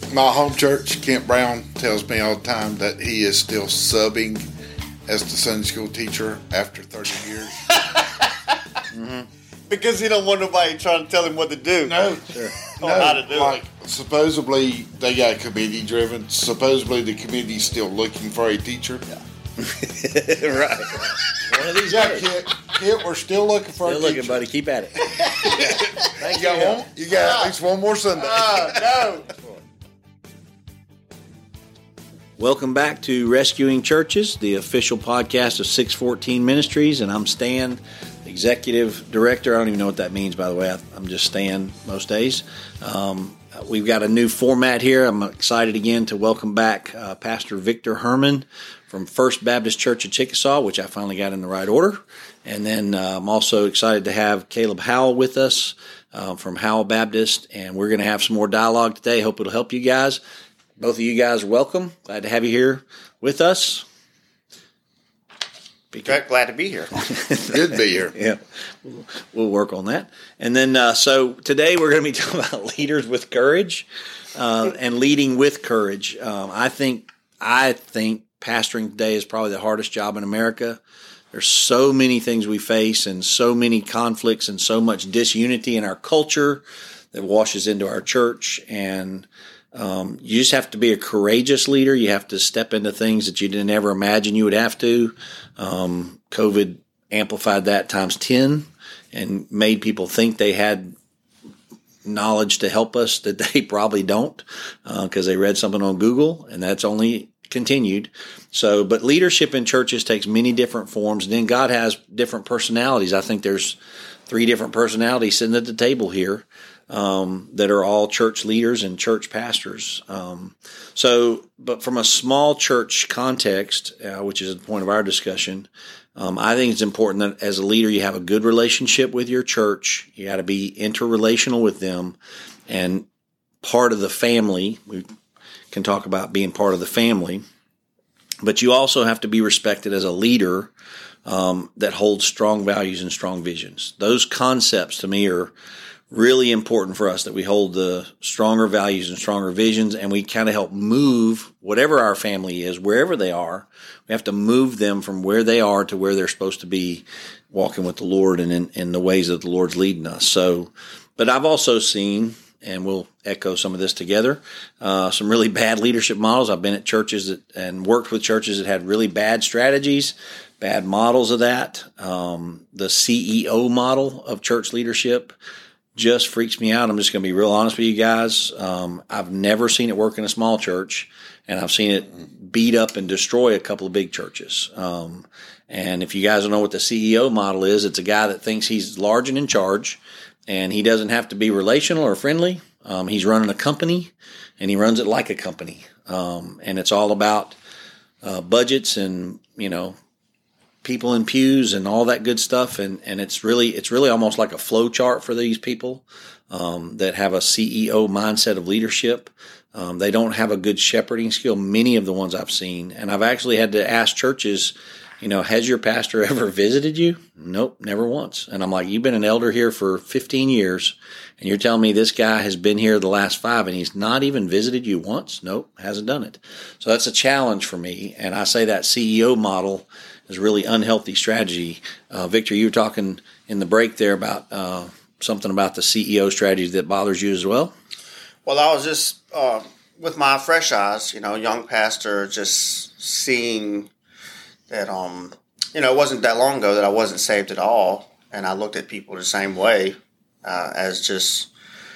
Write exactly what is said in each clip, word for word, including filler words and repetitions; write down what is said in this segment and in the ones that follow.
My home church, Kent Brown, tells me all the time that he is still subbing as the Sunday school teacher after thirty years. mm-hmm. Because he don't want nobody trying to tell him what to do. No, sure. Or no, how to do like, it. Supposedly, they got committee driven. Supposedly, the committee's still looking for a teacher. Yeah. Right. One of these yeah, Kent, Kent, we're still looking for still a looking, teacher. buddy. Keep at it. Thank you. Got one, you got uh, at least one more Sunday. Uh, no. Welcome back to Rescuing Churches, the official podcast of six fourteen Ministries, and I'm Stan, Executive Director. I don't even know what that means, by the way. I'm just Stan most days. Um, we've got a new format here. I'm excited again to welcome back uh, Pastor Victor Herman from First Baptist Church of Chickasaw, which I finally got in the right order. And then uh, I'm also excited to have Caleb Howell with us uh, from Howell Baptist, and we're going to have some more dialogue today. Hope it'll help you guys. Both of you guys are welcome. Glad to have you here with us. Glad to be here. Good to be here. Yeah, we'll work on that. And then, uh, so today we're going to be talking about leaders with courage uh, and leading with courage. Um, I think I think pastoring today is probably the hardest job in America. There's so many things we face and so many conflicts and so much disunity in our culture that washes into our church. And Um, you just have to be a courageous leader. You have to step into things that you didn't ever imagine you would have to. Um, COVID amplified that times ten and made people think they had knowledge to help us that they probably don't because uh, they read something on Google, and that's only continued. So, but leadership in churches takes many different forms, and then God has different personalities. I think there's three different personalities sitting at the table here. Um, that are all church leaders and church pastors. Um, so, but from a small church context, uh, which is the point of our discussion, um, I think it's important that as a leader, you have a good relationship with your church. You got to be interrelational with them and part of the family. We can talk about being part of the family, but you also have to be respected as a leader um, that holds strong values and strong visions. Those concepts to me are really important for us, that we hold the stronger values and stronger visions, and we kind of help move whatever our family is, wherever they are. We have to move them from where they are to where they're supposed to be, walking with the Lord and in, in the ways that the Lord's leading us. So, but I've also seen, and we'll echo some of this together, uh, some really bad leadership models. I've been at churches that, and worked with churches that had really bad strategies, bad models of that. Um, the C E O model of church leadership just freaks me out. I'm just going to be real honest with you guys. Um, I've never seen it work in a small church, and I've seen it beat up and destroy a couple of big churches. Um, and if you guys don't know what the C E O model is, it's a guy that thinks he's large and in charge, and he doesn't have to be relational or friendly. Um, he's running a company, and he runs it like a company. Um, and it's all about uh, budgets and, you know, people in pews and all that good stuff, and and it's really it's really almost like a flow chart for these people um, that have a C E O mindset of leadership. Um, they don't have a good shepherding skill. Many of the ones I've seen, and I've actually had to ask churches, you know, has your pastor ever visited you? Nope, never once. And I'm like, you've been an elder here for fifteen years, and you're telling me this guy has been here the last five, and he's not even visited you once? Nope, hasn't done it. So that's a challenge for me, and I say that C E O model is a really unhealthy strategy. Uh, Victor, you were talking in the break there about uh, something about the C E O strategy that bothers you as well. Well, I was just, uh, with my fresh eyes, you know, young pastor, just seeing that, um, you know, it wasn't that long ago that I wasn't saved at all. And I looked at people the same way uh, as just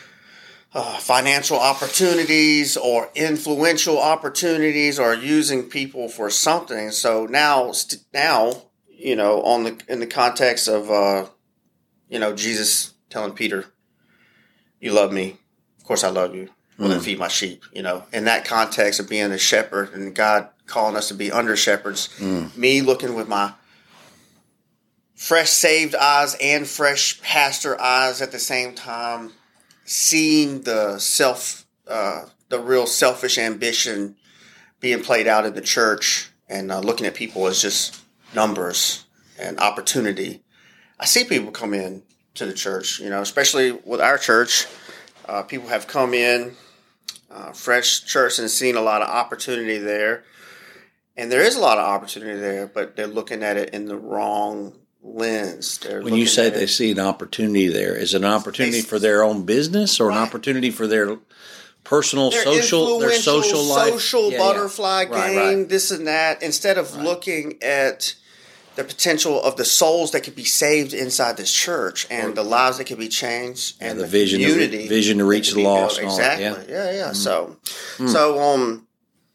uh, financial opportunities or influential opportunities or using people for something. So now, st- now, you know, on the in the context of, uh, you know, Jesus telling Peter, "You love me. Of course I love you. Well, then feed my sheep." You know, in that context of being a shepherd and God calling us to be under shepherds, mm. me looking with my fresh saved eyes and fresh pastor eyes at the same time, seeing the self, uh, the real selfish ambition being played out in the church, and uh, looking at people as just numbers and opportunity. I see people come in to the church, you know, especially with our church. Uh, people have come in uh, Fresh Church and seeing a lot of opportunity there. And there is a lot of opportunity there, but they're looking at it in the wrong lens. They're when you say at they it, see an opportunity there, is it an opportunity they, for their own business or right. an opportunity for their personal, their social, their social life? social yeah, butterfly yeah. game, right, right. this and that, instead of right. looking at the potential of the souls that could be saved inside this church and or, the lives that could be changed and, and the, the vision community to, vision to reach the lost. And exactly. All that, yeah, yeah, yeah. Mm. So, Mm. so um,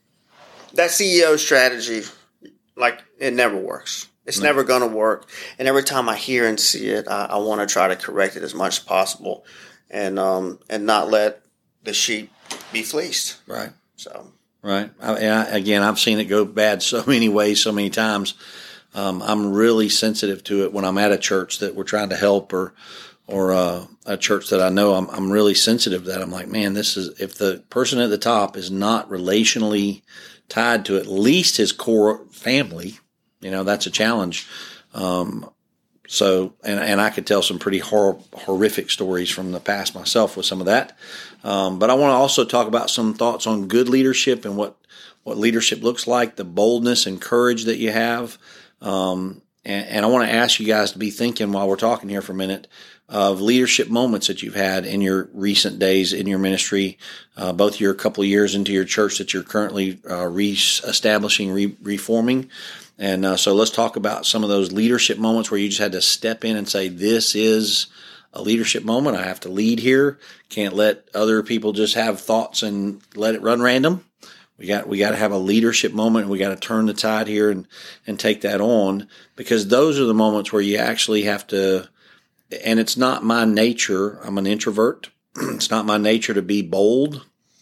that C E O strategy, like, it never works. It's no. never going to work. And every time I hear and see it, I, I want to try to correct it as much as possible, and um, and not let the sheep be fleeced. Right. So. Right. I, and I, again, I've seen it go bad so many ways, so many times. Um, I'm really sensitive to it when I'm at a church that we're trying to help, or or uh, a church that I know. I'm I'm really sensitive to that. I'm like, man, this is, if the person at the top is not relationally tied to at least his core family, you know, that's a challenge. Um, so, and and I could tell some pretty hor- horrific stories from the past myself with some of that. Um, but I want to also talk about some thoughts on good leadership and what what leadership looks like, the boldness and courage that you have. Um, and, and I want to ask you guys to be thinking while we're talking here for a minute of leadership moments that you've had in your recent days in your ministry, uh, both you're a couple of years into your church that you're currently uh, re-establishing, re- reforming. And uh, so let's talk about some of those leadership moments where you just had to step in and say, this is a leadership moment. I have to lead here. Can't let other people just have thoughts and let it run random. We got we got to have a leadership moment, and we got to turn the tide here and, and take that on, because those are the moments where you actually have to, and it's not my nature. I'm an introvert. It's not my nature to be bold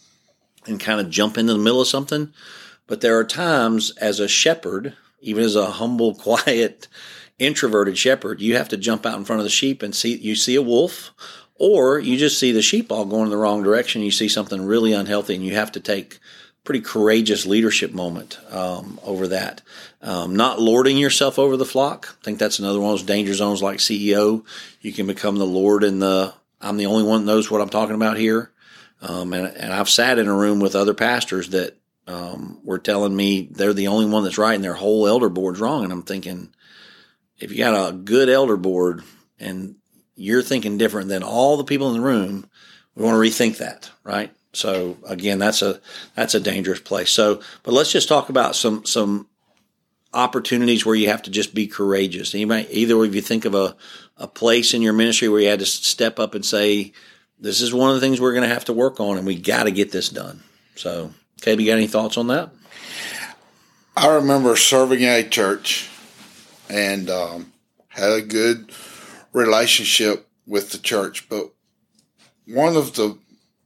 and kind of jump into the middle of something. But there are times as a shepherd, even as a humble, quiet, introverted shepherd, you have to jump out in front of the sheep and see, you see a wolf, or you just see the sheep all going in the wrong direction. You see something really unhealthy, and you have to take pretty courageous leadership moment um, over that. Um, not lording yourself over the flock. I think that's another one of those danger zones like C E O. You can become the Lord and the, I'm the only one that knows what I'm talking about here. Um, and, and I've sat in a room with other pastors that um, were telling me they're the only one that's right and their whole elder board's wrong. And I'm thinking, if you got a good elder board and you're thinking different than all the people in the room, we want to rethink that, right? So again, that's a that's a dangerous place. So, but let's just talk about some some opportunities where you have to just be courageous. Anybody, either of you think of a a place in your ministry where you had to step up and say, "This is one of the things we're going to have to work on, and we got to get this done." So, Caleb, you got any thoughts on that? I remember serving at a church and um, had a good relationship with the church, but one of the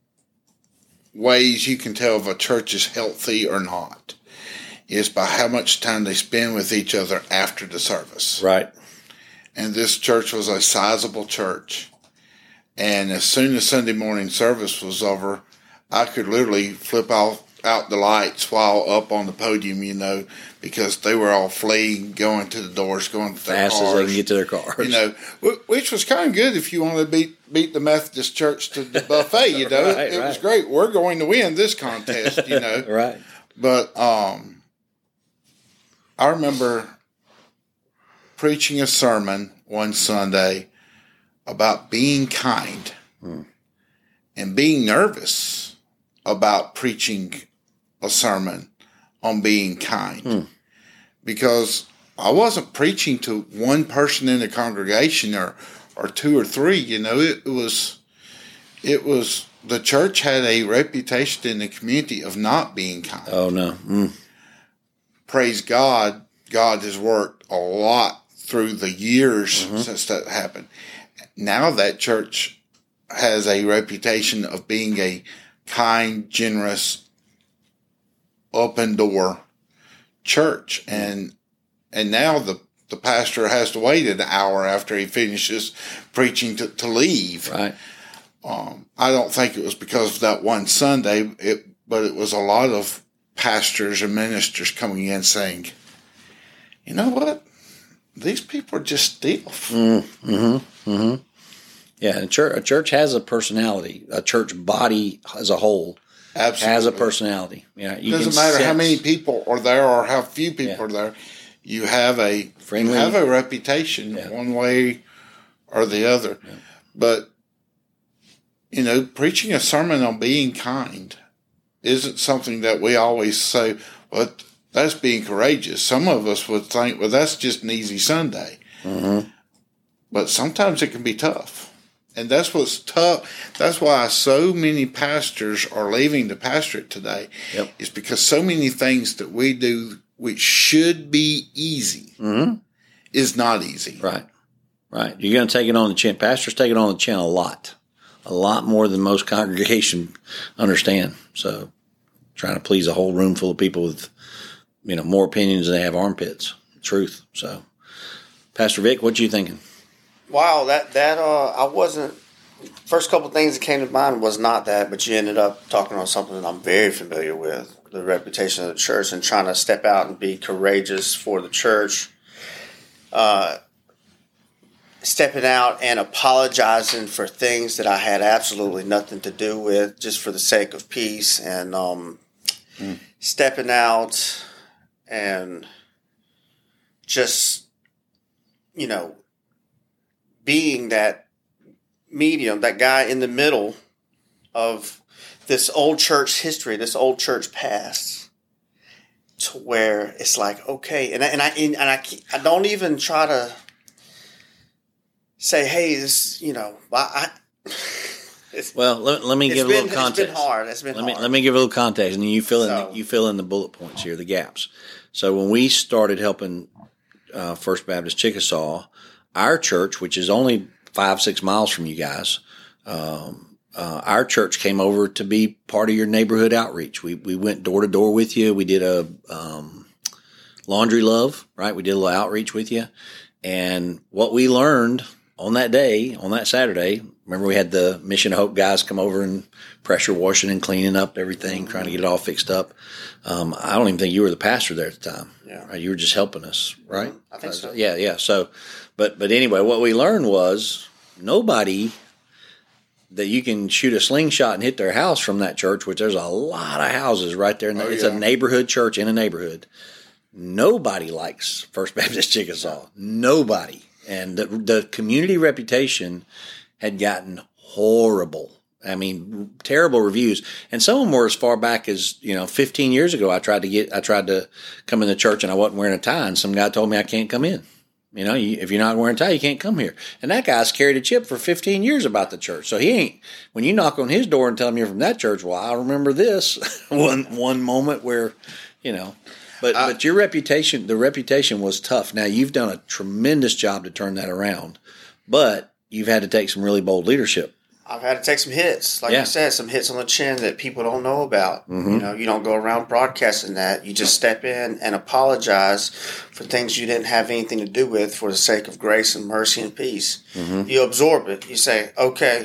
ways you can tell if a church is healthy or not is by how much time they spend with each other after the service. Right. And this church was a sizable church. And as soon as Sunday morning service was over, I could literally flip off out the lights while up on the podium, you know, because they were all fleeing, going to the doors, going to their fast cars. Fast as they can get to their cars. You know, which was kind of good if you wanted to beat beat the Methodist Church to the buffet, you know. right, it right. was great. We're going to win this contest, you know. Right. But um, I remember preaching a sermon one Sunday about being kind hmm. and being nervous about preaching a sermon on being kind hmm. because I wasn't preaching to one person in the congregation or, or two or three, you know, it, it was, it was, the church had a reputation in the community of not being kind. Oh no. Mm. Praise God. God has worked a lot through the years mm-hmm. since that happened. Now that church has a reputation of being a kind, generous, open door church. And and now the, the pastor has to wait an hour after he finishes preaching to, to leave. Right. Um, I don't think it was because of that one Sunday, it, but it was a lot of pastors and ministers coming in saying, you know what? These people are just stiff. Mm-hmm. Mm-hmm. Yeah, a church, a church has a personality. A church body as a whole Absolutely. has a personality. Yeah, you doesn't can matter sense, how many people are there or how few people Yeah. are there. You have a Friendly. you have a reputation Yeah. one way or the other. Yeah. But you know, preaching a sermon on being kind isn't something that we always say, well, that's being courageous. Some of us would think, well, that's just an easy Sunday. Mm-hmm. But sometimes it can be tough. And that's what's tough. That's why so many pastors are leaving the pastorate today. Yep. Is because so many things that we do, which should be easy, Mm-hmm. is not easy. Right. Right. You're going to take it on the chin. Pastors take it on the chin a lot. A lot more than most congregation understand. So trying to please a whole room full of people with, you know, more opinions than they have armpits. Truth. So, Pastor Vic, what you thinking? Wow, that that uh, I wasn't. First couple things that came to mind was not that, but you ended up talking on something that I'm very familiar with: the reputation of the church and trying to step out and be courageous for the church. Uh, stepping out and apologizing for things that I had absolutely nothing to do with, just for the sake of peace, and um, mm. stepping out and just, you know, being that medium, that guy in the middle of this old church history, this old church past, to where it's like, okay, and I, and I and I I don't even try to say, hey, this, you know, I. I well, let, let me give been, a little context. It's been hard. It's been let hard. me let me give a little context, and you fill in so, the, you fill in the bullet points here, the gaps. So when we started helping uh, First Baptist Chickasaw, our church, which is only five six miles from you guys, um, uh, our church came over to be part of your neighborhood outreach. We we went door to door with you. We did a um, laundry love, right? We did a little outreach with you, and what we learned on that day, on that Saturday, remember we had the Mission of Hope guys come over and pressure washing and cleaning up everything, trying to get it all fixed up. Um, I don't even think you were the pastor there at the time. Yeah. Right? You were just helping us, right? I think so. Yeah, yeah. So, but but anyway, what we learned was nobody that you can shoot a slingshot and hit their house from that church, which there's a lot of houses right there. Oh, it's yeah. a neighborhood church in a neighborhood. Nobody likes First Baptist Chickasaw. Nobody. And the, the community reputation had gotten horrible. I mean, terrible reviews. And some of them were as far back as, you know, fifteen years ago. I tried to get, I tried to come in the church and I wasn't wearing a tie. And some guy told me I can't come in. You know, you, if you're not wearing a tie, you can't come here. And that guy's carried a chip for fifteen years about the church. So he ain't, when you knock on his door and tell him you're from that church, well, I remember this one, one moment where, you know, But uh, but your reputation, the reputation was tough. Now, you've done a tremendous job to turn that around, but you've had to take some really bold leadership. I've had to take some hits, like yeah. you said, some hits on the chin that people don't know about. Mm-hmm. You know, you don't go around broadcasting that. You just step in and apologize for things you didn't have anything to do with for the sake of grace and mercy and peace. Mm-hmm. You absorb it. You say, okay,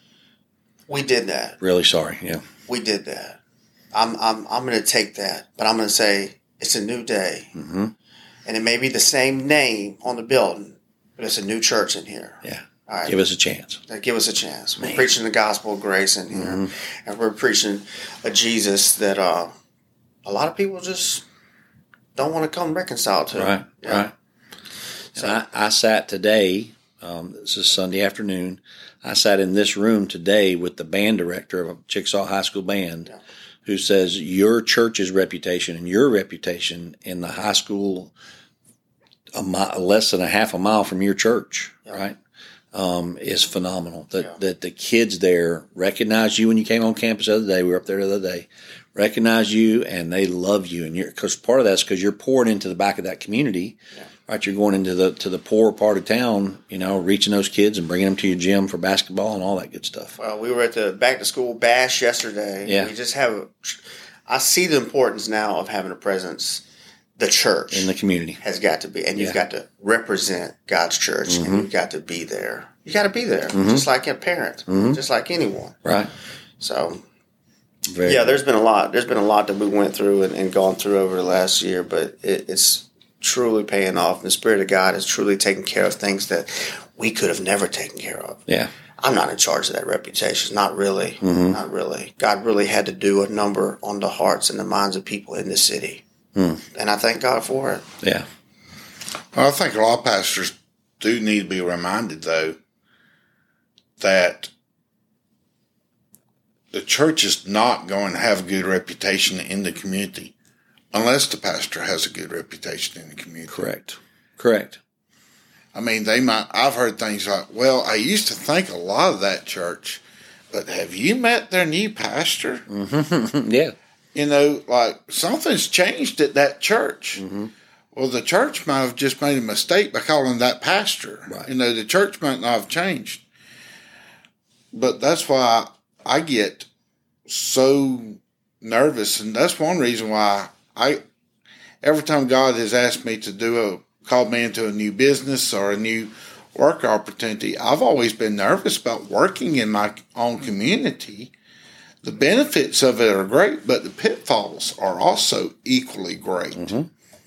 we did that. Really sorry, yeah. We did that. I'm I'm I'm going to take that, but I'm going to say, it's a new day, mm-hmm. and it may be the same name on the building, but it's a new church in here. Yeah, all right. Give us a chance. Give us a chance. Man. We're preaching the gospel of grace in here, mm-hmm. and we're preaching a Jesus that uh, a lot of people just don't want to come reconcile to. Right, yeah. right. So I, I sat today. Um, this is Sunday afternoon. I sat in this room today with the band director of a Chickasaw High School band. Yeah. Who says your church's reputation and your reputation in the high school, a mile, less than a half a mile from your church, yeah. right, um, is phenomenal. That yeah. that the kids there recognize you when you came on campus the other day. We were up there the other day. Recognize you and they love you, and you're because part of that's because you're pouring into the back of that community. Yeah. Right, you're going into the to the poor part of town, you know, reaching those kids and bringing them to your gym for basketball and all that good stuff. Well, we were at the back to school bash yesterday. Yeah, we just have. A, I see the importance now of having a presence. The church in the community has got to be, and you've yeah. got to represent God's church, mm-hmm. and you've got to be there. You got to be there, mm-hmm. just like a parent, mm-hmm. just like anyone. Right. So. Very yeah, good. there's been a lot. There's been a lot that we went through and, and gone through over the last year, but it, it's truly paying off. The Spirit of God is truly taking care of things that we could have never taken care of. Yeah. I'm not in charge of that reputation. Not really. Mm-hmm. Not really. God really had to do a number on the hearts and the minds of people in this city. Mm. And I thank God for it. Yeah. Well, I think a lot of pastors do need to be reminded, though, that the church is not going to have a good reputation in the community unless the pastor has a good reputation in the community. Correct. Correct. I mean, they might, I've heard things like, well, I used to think a lot of that church, but have you met their new pastor? Mm-hmm. Yeah. You know, like something's changed at that church. Mm-hmm. Well, the church might have just made a mistake by calling that pastor. Right. You know, the church might not have changed. But that's why I get so nervous, and that's one reason why I, every time God has asked me to do a, called me into a new business or a new work opportunity, I've always been nervous about working in my own community. The benefits of it are great, but the pitfalls are also equally great. Mm-hmm.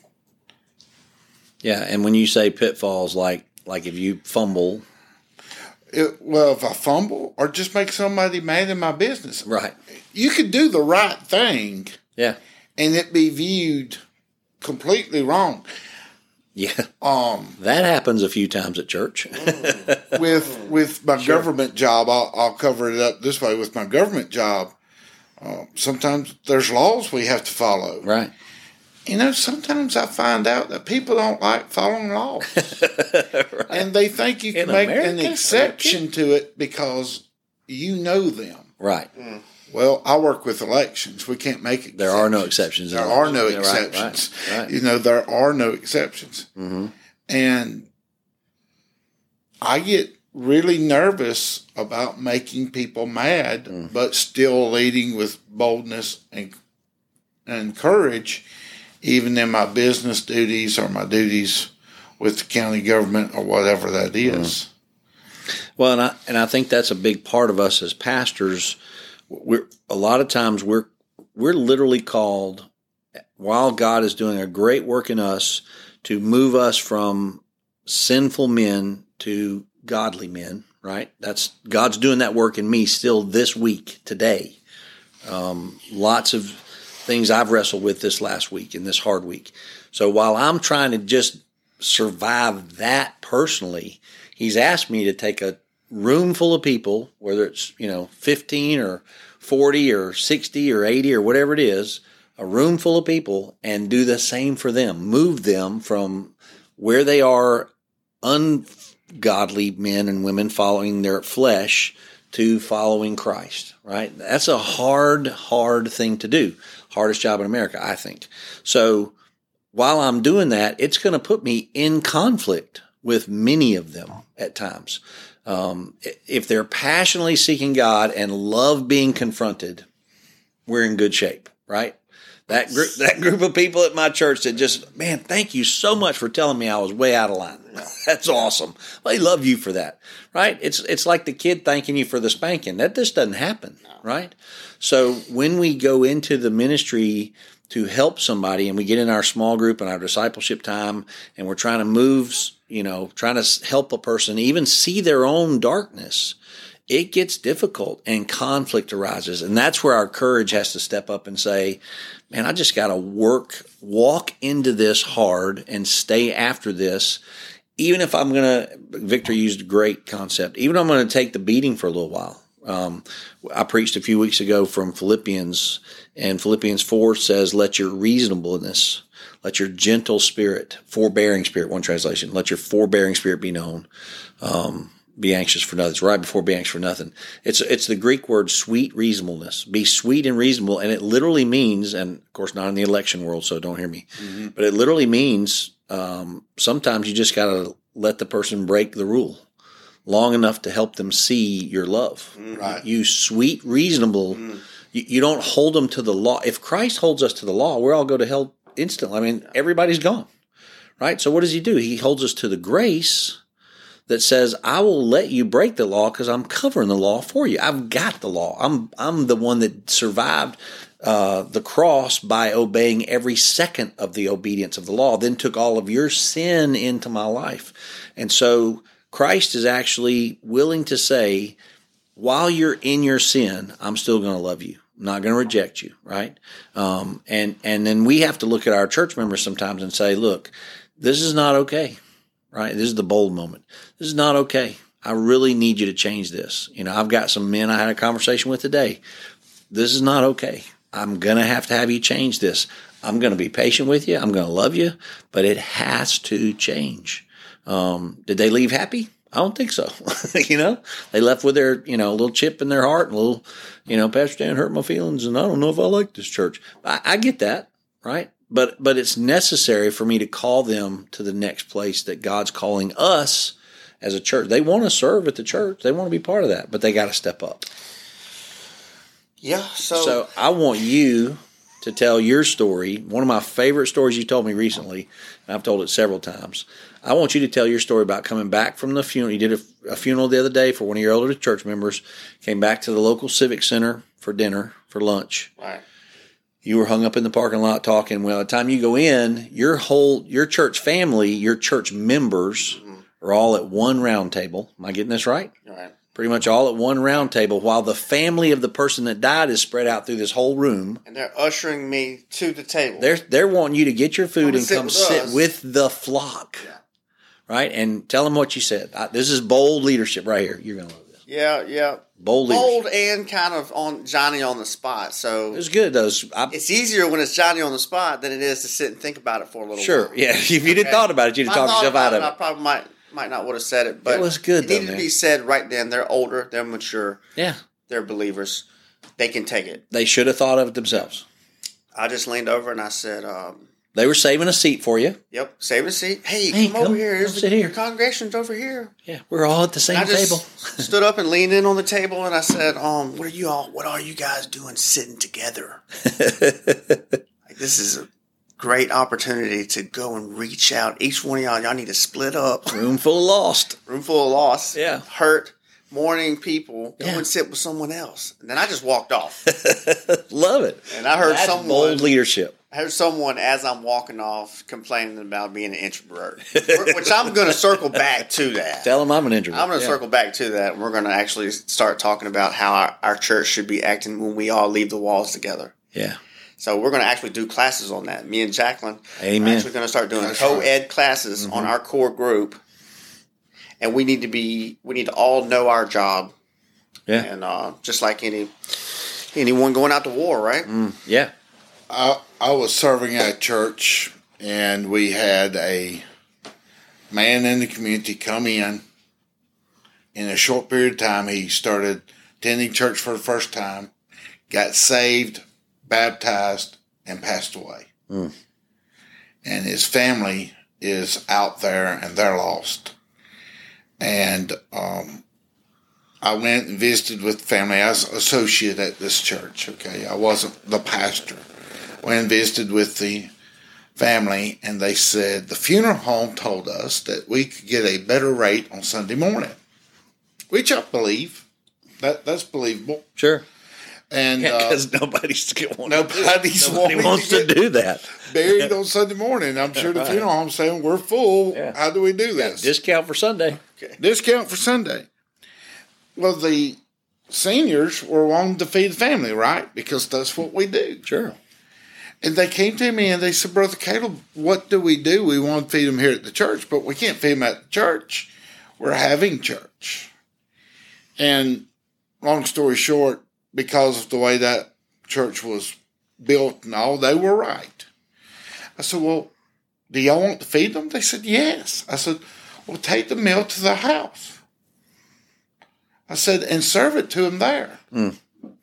Yeah, and when you say pitfalls, like like if you fumble. It, well, if I fumble or just make somebody mad in my business. Right. You could do the right thing. Yeah. And it be viewed completely wrong. Yeah. Um, that happens a few times at church. with with my sure. government job, I'll, I'll cover it up this way. With my government job, uh, sometimes there's laws we have to follow. Right. You know, sometimes I find out that people don't like following laws. Right. And they think you can In make America? an exception to it because you know them. Right. Mm. Well, I work with elections. We can't make exceptions. There are no exceptions. There are no yeah, exceptions. Right, right, right. You know, there are no exceptions. Mm-hmm. And I get really nervous about making people mad, mm. but still leading with boldness and and courage, even in my business duties or my duties with the county government or whatever that is. Mm. Well, and I and I think that's a big part of us as pastors. We're a lot of times we're we're literally called, while God is doing a great work in us, to move us from sinful men to godly men. Right? That's God's doing that work in me still this week, today. Um, lots of things I've wrestled with this last week and this hard week. So while I'm trying to just survive that personally, He's asked me to take a room full of people, whether it's, you know, fifteen or forty or sixty or eighty or whatever it is, a room full of people, and do the same for them. Move them from where they are ungodly men and women following their flesh to following Christ, right? That's a hard, hard thing to do. Hardest job in America, I think. So while I'm doing that, it's going to put me in conflict with many of them at times. Um, if they're passionately seeking God and love being confronted, we're in good shape, right? That group, that group of people at my church that just, man, thank you so much for telling me I was way out of line. That's awesome. They love you for that, right? It's it's like the kid thanking you for the spanking. That just doesn't happen, right? So when we go into the ministry to help somebody and we get in our small group and our discipleship time and we're trying to move, you know, trying to help a person even see their own darkness, it gets difficult and conflict arises. And that's where our courage has to step up and say, man, I just got to work, walk into this hard and stay after this. Even if I'm going to, Victor used a great concept, even if I'm going to take the beating for a little while. Um, I preached a few weeks ago from Philippians, and Philippians four says, let your reasonableness, let your gentle spirit, forbearing spirit, one translation, let your forbearing spirit be known. Um, be anxious for nothing. It's right before be anxious for nothing. It's it's the Greek word sweet reasonableness. Be sweet and reasonable, and it literally means, and of course not in the election world, so don't hear me, mm-hmm. but it literally means um, sometimes you just got to let the person break the rule long enough to help them see your love. Right. You sweet, reasonable. Mm. You, you don't hold them to the law. If Christ holds us to the law, we'll all go to hell instantly. I mean, everybody's gone, right? So what does He do? He holds us to the grace that says, I will let you break the law because I'm covering the law for you. I've got the law. I'm I'm the one that survived uh, the cross by obeying every second of the obedience of the law, then took all of your sin into my life. And so Christ is actually willing to say, while you're in your sin, I'm still going to love you. I'm not going to reject you, right? Um, and and then we have to look at our church members sometimes and say, look, this is not okay, right? This is the bold moment. This is not okay. I really need you to change this. You know, I've got some men I had a conversation with today. This is not okay. I'm going to have to have you change this. I'm going to be patient with you. I'm going to love you, but it has to change. Um, did they leave happy? I don't think so. You know, they left with their, you know, a little chip in their heart and a little, you know, Pastor Dan hurt my feelings and I don't know if I like this church. I, I get that, right? But, but it's necessary for me to call them to the next place that God's calling us as a church. They want to serve at the church. They want to be part of that, but they got to step up. Yeah. So, so I want you to tell your story. One of my favorite stories you told me recently, and I've told it several times. I want you to tell your story about coming back from the funeral. You did a, a funeral the other day for one of your older church members, came back to the local civic center for dinner, for lunch. Right. You were hung up in the parking lot talking. Well, by the time you go in, your whole, your church family, your church members mm-hmm. are all at one round table. Am I getting this right? Right. Pretty much all at one round table, while the family of the person that died is spread out through this whole room. And they're ushering me to the table. They're they're wanting you to get your food and sit come with sit us. with the flock, Yeah. right? And tell them what you said. I, this is bold leadership right here. You're gonna love this. Yeah, yeah. Bold leadership. Bold and kind of on Johnny on the spot. So It's good though. I, it's easier when it's Johnny on the spot than it is to sit and think about it for a little sure, while. yeah. If you'd have Okay. thought about it, you'd have If I talked thought yourself out about of I it. probably might might not would have said it, but It was good it though, needed man. to be said right then. They're older, they're mature, Yeah, they're believers. They can take it. they should have thought of it themselves. I just leaned over and I said, um, They were saving a seat for you. "Yep, save a seat. Hey, Hey, come, come- over here. come Here's sit the here. your congregation's over here." Yeah, we're all at the same I just table. stood up and leaned in on the table and I said, "Um, what are you all? What are you guys doing sitting together? Like, this is a great opportunity to go and reach out. Each one of y'all, y'all need to split up. Room full of lost. Room full of loss, Yeah. hurt, mourning people. Go Yeah. and sit with someone else." And then I just walked off. Love it. And I heard That's someone, bold leadership. I heard someone as I'm walking off complaining about being an introvert, which I'm going to circle back to that. Tell them I'm an introvert. I'm going to Yeah. circle back to that. We're going to actually start talking about how our, our church should be acting when we all leave the walls together. Yeah. So we're going to actually do classes on that. Me and Jacqueline Amen. are actually going to start doing That's co-ed classes Mm-hmm. on our core group. And we need to be, we need to all know our job. Yeah. And uh, just like any anyone going out to war, right? Mm, yeah. I, I was serving at a church, and we had a man in the community come in. In a short period of time, he started attending church for the first time, got saved, baptized, and passed away. Mm. And his family is out there, and they're lost. And um, I went and visited with the family. I was an associate at this church, okay? I wasn't the pastor. Went and visited with the family, and they said the funeral home told us that we could get a better rate on Sunday morning, which I believe. That That's believable. Sure. And Yeah, uh, because nobody's wanting nobody's Nobody wanting wants to to do that. buried on Sunday morning. I'm sure the Right. funeral home's saying, we're full. Yeah. How do we do this? Discount for Sunday. Discount for Sunday. Well, the seniors were wanting to feed the family, right? Because that's what we do. Sure. And they came to me and they said, Brother Caleb, what do we do? We want to feed them here at the church, but we can't feed them at the church. We're having church. And long story short, because of the way that church was built and all, they were right. I said, well, do y'all want to feed them? They said, yes. I said, well, take the meal to the house. I said, and serve it to them there. Mm.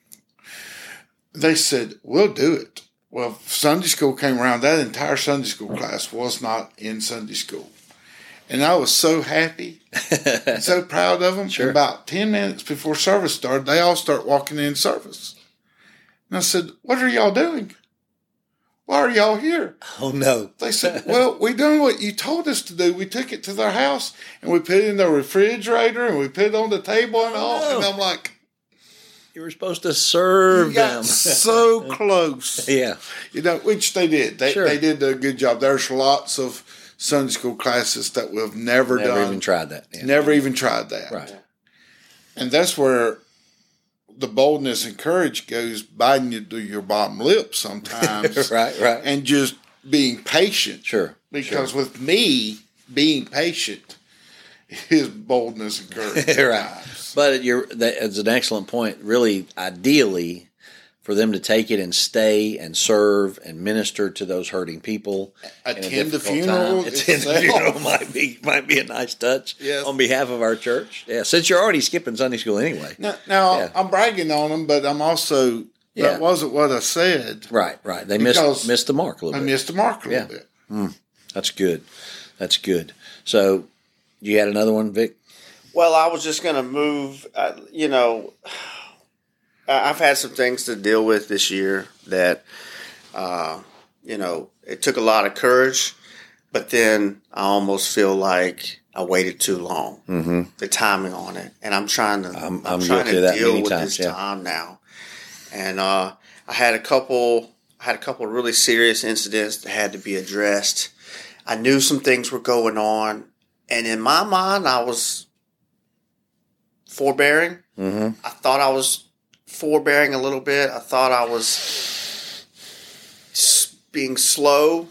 They said, we'll do it. Well, Sunday school came around. That entire Sunday school class was not in Sunday school. And I was so happy and so proud of them. Sure. And about ten minutes before service started, they all start walking in service. And I said, what are y'all doing? Why are y'all here? Oh, no. They said, well, we done what you told us to do. We took it to their house and we put it in the refrigerator and we put it on the table and all. no. And I'm like, You were supposed to serve you got them. so close. Yeah. You know, which they did. They, Sure. they did a good job. There's lots of Sunday school classes that we've never, Never done. even tried that. Yeah. Never even tried that. Right. And that's where the boldness and courage goes biting you through your bottom lip sometimes. right, right. And just being patient. Sure. Because sure. with me, being patient is boldness and courage. right. But you're, that's an excellent point. Really, ideally, for them to take it and stay and serve and minister to those hurting people. Attend the funeral. Attend the funeral might be might be a nice touch yes. on behalf of our church. Yeah, since you're already skipping Sunday school anyway. Now, now yeah. I'm bragging on them, but I'm also yeah. that wasn't what I said. Right, right. They missed missed the mark a little I bit. missed the mark a little yeah. bit. Mm, that's good. That's good. So, you had another one, Vic? Well, I was just going to move. Uh, you know. I've had some things to deal with this year that, uh, you know, it took a lot of courage, but then I almost feel like I waited too long. Mm-hmm. The timing on it, and I'm trying to, I'm, I'm I'm trying to that deal many with times, this yeah. time now. And uh, I had a couple, I had a couple of really serious incidents that had to be addressed. I knew some things were going on, and in my mind, I was forbearing. Mm-hmm. I thought I was forbearing a little bit. I thought I was being slow,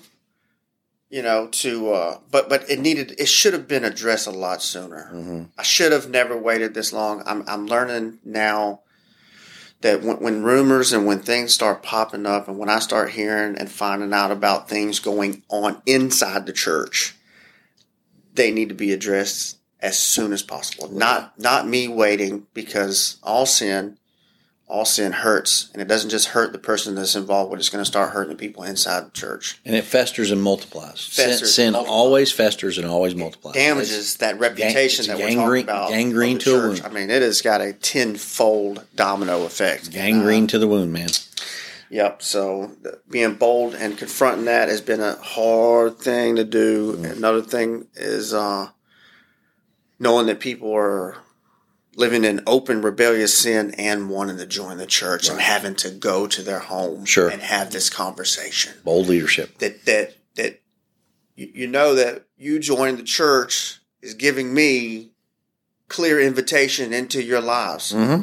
you know, to, uh, but, but it needed, it should have been addressed a lot sooner. Mm-hmm. I should have never waited this long. I'm, I'm learning now that when, when rumors and when things start popping up and when I start hearing and finding out about things going on inside the church, they need to be addressed as soon as possible. Right. Not, not me waiting, because all sin All sin hurts, and it doesn't just hurt the person that's involved with it. It's going to start hurting the people inside the church. And it festers and multiplies. Festers sin sin multiplies. always festers and always multiplies. It damages that reputation gang, that gangrene, we're talking about. Gangrene of the to church. a wound. I mean, it has got a tenfold domino effect. Gangrene uh, to the wound, man. Yep. So being bold and confronting that has been a hard thing to do. Mm. Another thing is uh, knowing that people are living in open rebellious sin and wanting to join the church, right, and having to go to their home, sure, and have this conversation. Bold leadership. That that that you, you know that you joining the church is giving me clear invitation into your lives, mm-hmm.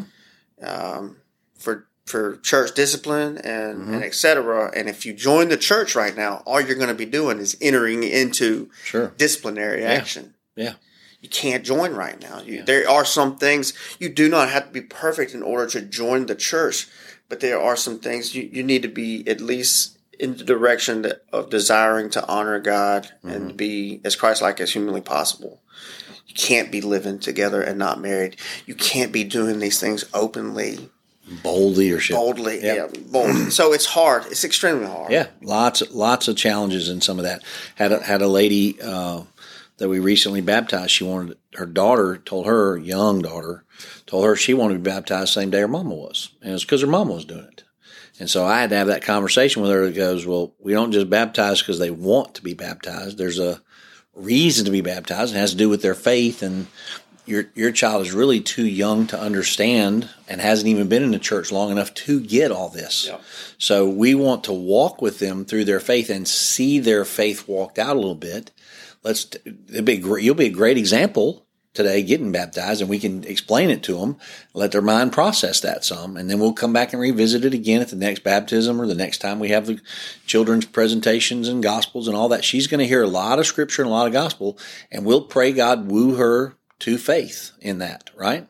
um, for for church discipline and, mm-hmm. and et cetera. And if you join the church right now, all you're going to be doing is entering into sure. disciplinary yeah. action. Yeah. You can't join right now. You, yeah. There are some things, you do not have to be perfect in order to join the church, but there are some things you, you need to be at least in the direction that, of desiring to honor God, mm-hmm. and be as Christ-like as humanly possible. You can't be living together and not married. You can't be doing these things openly. Bold leadership. Boldly, yep. yeah. Bold. So it's hard. It's extremely hard. Yeah, lots, lots of challenges in some of that. Had a, had a lady uh, that we recently baptized. She wanted, her daughter told her, young daughter, told her she wanted to be baptized the same day her mama was. And it's because her mama was doing it. And so I had to have that conversation with her that goes, well, we don't just baptize because they want to be baptized. There's a reason to be baptized. It has to do with their faith, and your your child is really too young to understand and hasn't even been in the church long enough to get all this. Yep. So we want to walk with them through their faith and see their faith walked out a little bit. Let's it'll be great, you'll be a great example today getting baptized, and we can explain it to them, let their mind process that some, and then we'll come back and revisit it again at the next baptism or the next time we have the children's presentations and gospels and all that. She's going to hear a lot of scripture and a lot of gospel, and we'll pray God woo her to faith in that, right?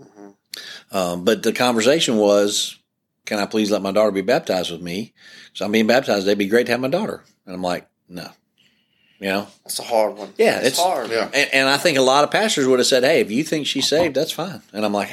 Mm-hmm. Um, but the conversation was, can I please let my daughter be baptized with me? So I'm being baptized. It'd be great to have my daughter. And I'm like, no. You know? That's a hard one. Yeah, it's, it's hard. Yeah. And, and I think a lot of pastors would have said, hey, if you think she's saved, that's fine. And I'm like,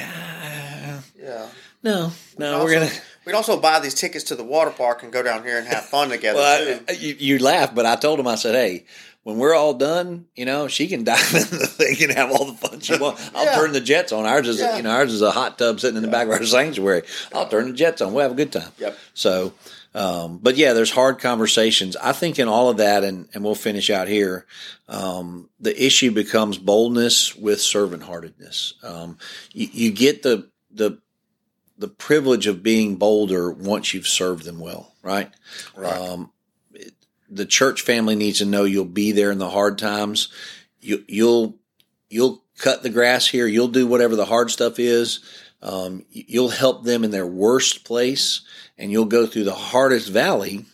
ah, yeah. no, no, also, we're going to. We'd also buy these tickets to the water park and go down here and have fun together, Well, too. I, you, you laugh, but I told him, I said, hey, when we're all done, you know, she can dive in the thing and have all the fun she wants. I'll Yeah. turn the jets on. Ours is, Yeah. you know, ours is a hot tub sitting in the back of our sanctuary. I'll turn the jets on. We'll have a good time. Yep. So, um, but yeah, there's hard conversations. I think in all of that, and, and we'll finish out here, um, the issue becomes boldness with servant-heartedness. Um, you, you get the, the, the privilege of being bolder once you've served them well, right? Right. Um, the church family needs to know you'll be there in the hard times. You, you'll you'll cut the grass here. You'll do whatever the hard stuff is. Um, you'll help them in their worst place, and you'll go through the hardest valley.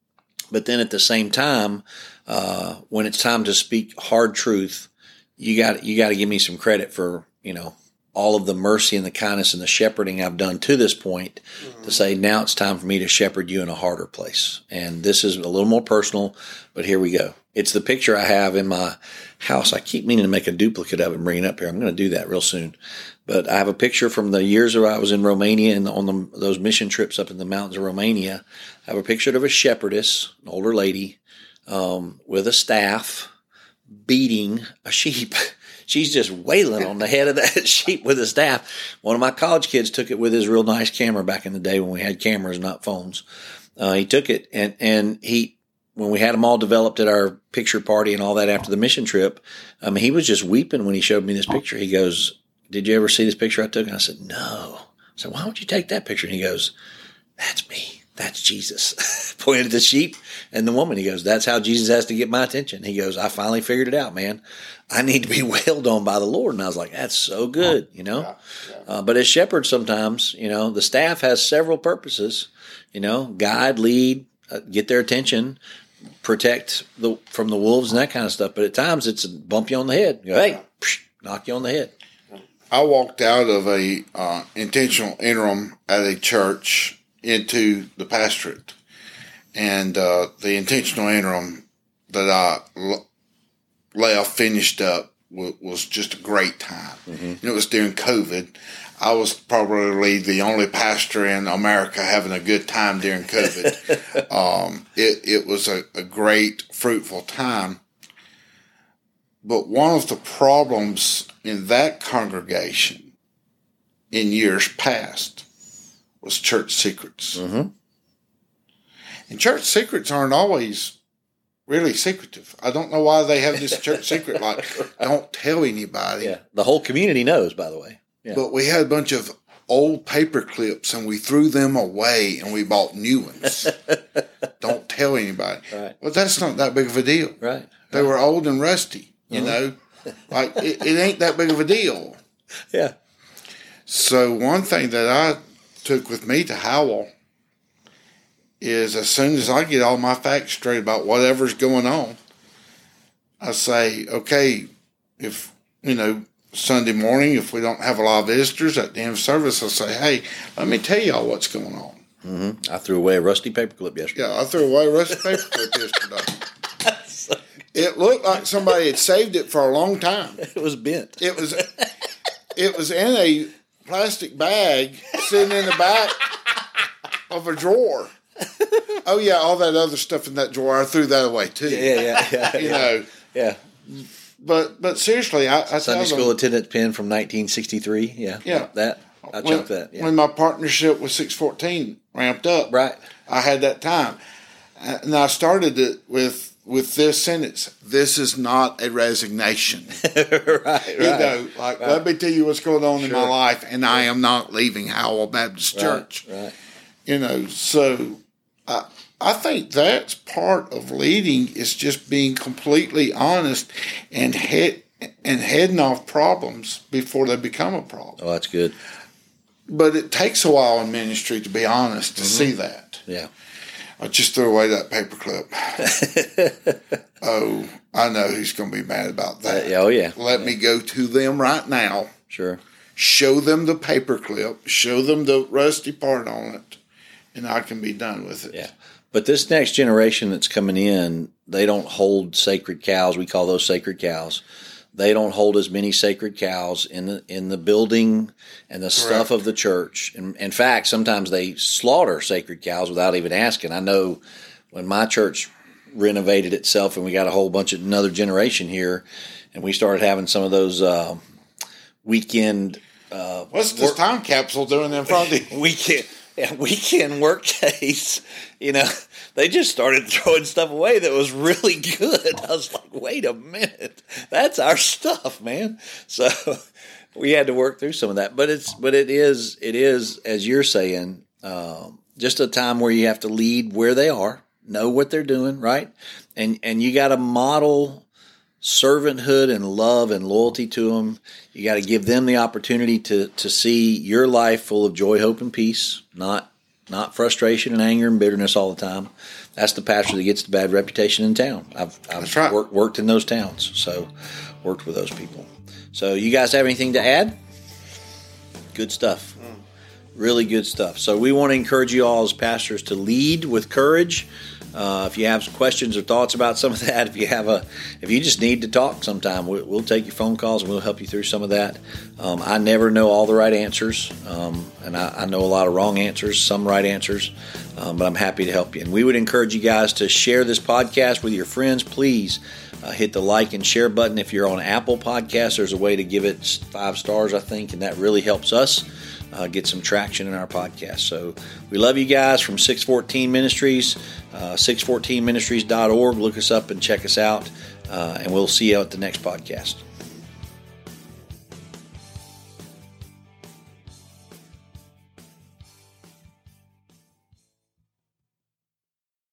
But then at the same time, uh, when it's time to speak hard truth, you got you got to give me some credit for, you know, all of the mercy and the kindness and the shepherding I've done to this point, mm-hmm. to say now it's time for me to shepherd you in a harder place. And this is a little more personal, but here we go. It's the picture I have in my house. I keep meaning to make a duplicate of it and bring it up here. I'm going to do that real soon. But I have a picture from the years where I was in Romania and on the, those mission trips up in the mountains of Romania. I have a picture of a shepherdess, an older lady, um, with a staff beating a sheep. She's just wailing on the head of that sheep with a staff. One of my college kids took it with his real nice camera back in the day when we had cameras, not phones. Uh, he took it, and, and he, when we had them all developed at our picture party and all that after the mission trip, um, he was just weeping when he showed me this picture. He goes, "Did you ever see this picture I took?" And I said, "No." I said, "Why don't you take that picture?" And he goes, "That's me. That's Jesus." Pointed at the sheep and the woman. He goes, "That's how Jesus has to get my attention." He goes, "I finally figured it out, man. I need to be wailed on by the Lord." And I was like, that's so good, you know. Yeah, yeah. Uh, but as shepherds sometimes, you know, the staff has several purposes, you know, guide, lead, uh, get their attention, protect the from the wolves and that kind of stuff. But at times it's a bump you on the head. You go, hey, psh, knock you on the head. I walked out of a uh, intentional interim at a church into the pastorate. And uh, the intentional interim that I l- left, finished up, w- was just a great time. Mm-hmm. And it was during COVID. I was probably the only pastor in America having a good time during COVID. um, it, it was a, a great, fruitful time. But one of the problems in that congregation in years past was church secrets. Mm-hmm. And church secrets aren't always really secretive. I don't know why they have this church secret, like, don't tell anybody. Yeah, the whole community knows, by the way. Yeah. But we had a bunch of old paper clips, and we threw them away, and we bought new ones. Don't tell anybody. Right. Well, that's not that big of a deal. Right. They right. were old and rusty, you mm-hmm. know. Like, it, it ain't that big of a deal. Yeah. So one thing that I took with me to Howell is, as soon as I get all my facts straight about whatever's going on, I say, okay, if, you know, Sunday morning, if we don't have a lot of visitors at the end of service, I'll say, hey, let me tell y'all what's going on. Mm-hmm. I threw away a rusty paperclip yesterday. Yeah, I threw away a rusty paperclip yesterday. So it looked like somebody had saved it for a long time. It was bent. It was, it was in a plastic bag sitting in the back of a drawer. Oh yeah, all that other stuff in that drawer, I threw that away too. Yeah, yeah, yeah. you yeah. know. Yeah. But but seriously, I, I Sunday tell school them, attendance pin from nineteen sixty-three. Yeah, yeah. That I when, chunked that. Yeah. When my partnership with six fourteen ramped up, right, I had that time, and I started it with with this sentence: "This is not a resignation." right, right. You know, like right. let me tell you what's going on sure. in my life, and I am not leaving Howell Baptist right, Church. Right. You know, so I I think that's part of leading, is just being completely honest and head and heading off problems before they become a problem. Oh, that's good. But it takes a while in ministry, to be honest, to mm-hmm. see that. Yeah. I just threw away that paperclip. Oh, I know who's going to be mad about that. Uh, oh, yeah. Let yeah. me go to them right now. Sure. Show them the paperclip. Show them the rusty part on it. And I can be done with it. Yeah. But this next generation that's coming in, they don't hold sacred cows. We call those sacred cows. They don't hold as many sacred cows in the in the building and the Correct. Stuff of the church. In, in fact, sometimes they slaughter sacred cows without even asking. I know when my church renovated itself and we got a whole bunch of another generation here, and we started having some of those uh, weekend. Uh, What's this work- time capsule doing in front of you? weekend. Yeah, weekend work days, you know, they just started throwing stuff away that was really good. I was like, wait a minute, that's our stuff, man. So we had to work through some of that, but it's, but it is, it is, as you're saying, um, just a time where you have to lead where they are, know what they're doing, right? And and you got to model servanthood and love and loyalty to them. You got to give them the opportunity to to see your life full of joy, hope, and peace, not not frustration and anger and bitterness all the time. That's the pastor that gets the bad reputation in town. I've, I've right. worked, worked in those towns, so worked with those people. So you guys have anything to add? Good stuff. Mm. Really good stuff. So we want to encourage you all as pastors to lead with courage. Uh, if you have some questions or thoughts about some of that, if you have a, if you just need to talk sometime, we'll, we'll take your phone calls and we'll help you through some of that. Um, I never know all the right answers, um, and I, I know a lot of wrong answers, some right answers, um, but I'm happy to help you. And we would encourage you guys to share this podcast with your friends. Please uh, hit the like and share button. If you're on Apple Podcasts, there's a way to give it five stars, I think, and that really helps us Uh, get some traction in our podcast. So we love you guys from six fourteen Ministries, uh, six fourteen ministries dot org. Look us up and check us out, uh, and we'll see you at the next podcast.